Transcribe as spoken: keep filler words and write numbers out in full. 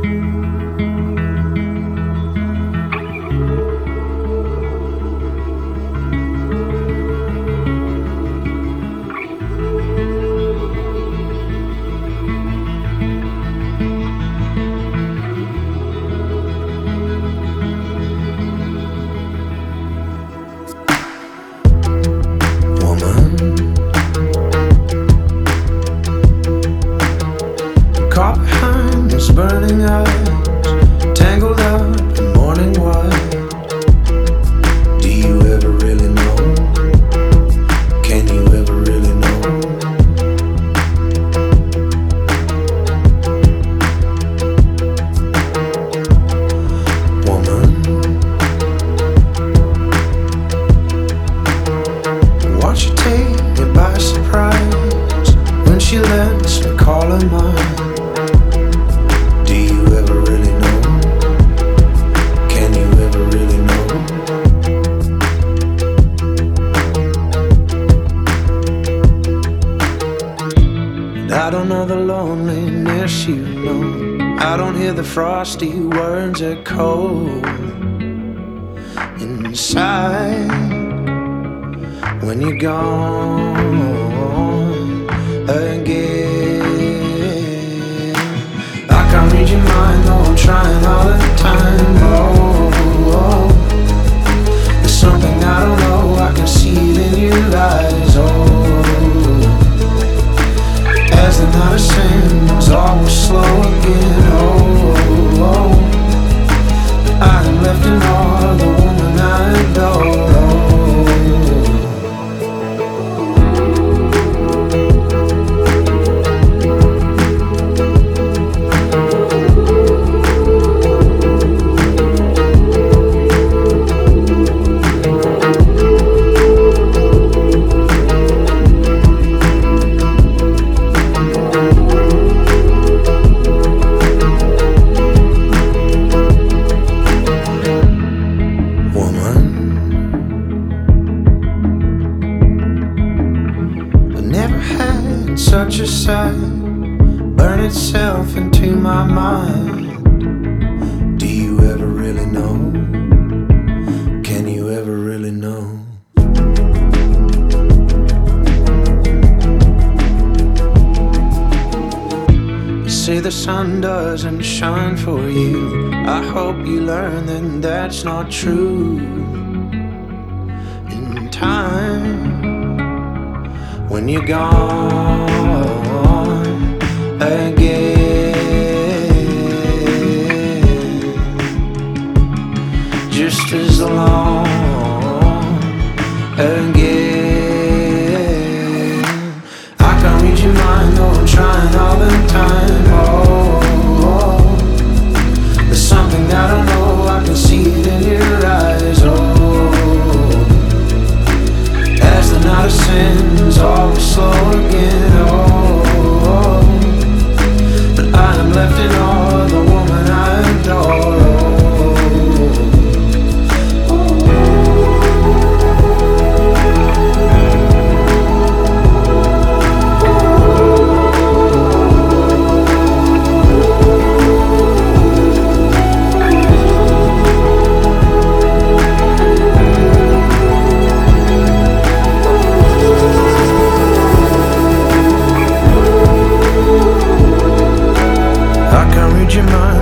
Caught behind those burning eyes, tangled up in morning white. Do you ever really know? Can you ever really know? Woman, watch you take me by surprise when she lets me call her mine. I don't know the loneliness you know. I don't hear the frosty words echo inside when you're gone again. I can't read your mind, though I'm trying all the time. Oh, oh. There's something I don't know, I can see it in your eyes. Oh, as the night ascends, all will slow again. Oh, oh, oh. I am left in awe of the woman I adore. Such a sight burn itself into my mind. Do you ever really know? Can you ever really know? You say the sun doesn't shine for you. I hope you learn that that's not true. In time, when you're gone again, just as long again. I can't read your mind, though I'm trying all the time. Oh, oh. There's something I don't know, I can see it in your eyes. Oh, as the night ascends, all will slow again. Oh, oh. But I am left in awe of the woman I adore. I can't read your mind,